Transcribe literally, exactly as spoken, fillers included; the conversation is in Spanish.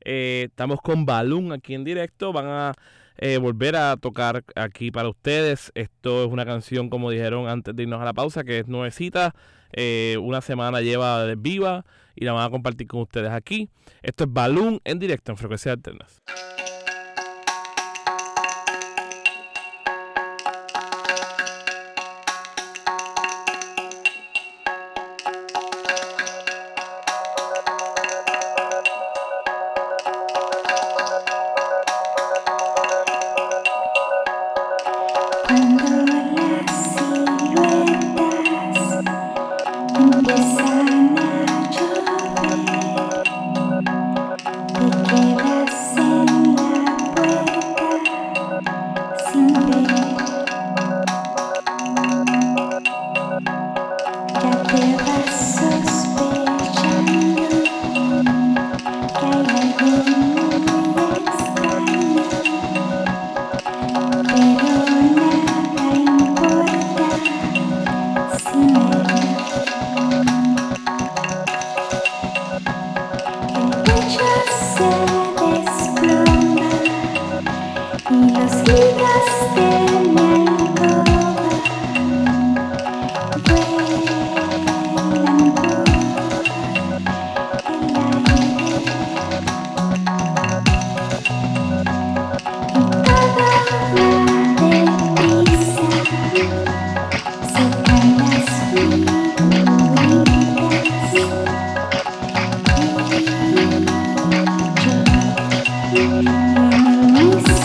Eh, estamos con Balloon aquí en directo. Van a eh, volver a tocar aquí para ustedes. Esto es una canción, como dijeron antes de irnos a la pausa, que es nuevecita. Eh, una semana lleva de viva y la van a compartir con ustedes aquí. Esto es Balloon en directo en Frecuencias Alternas. Peace.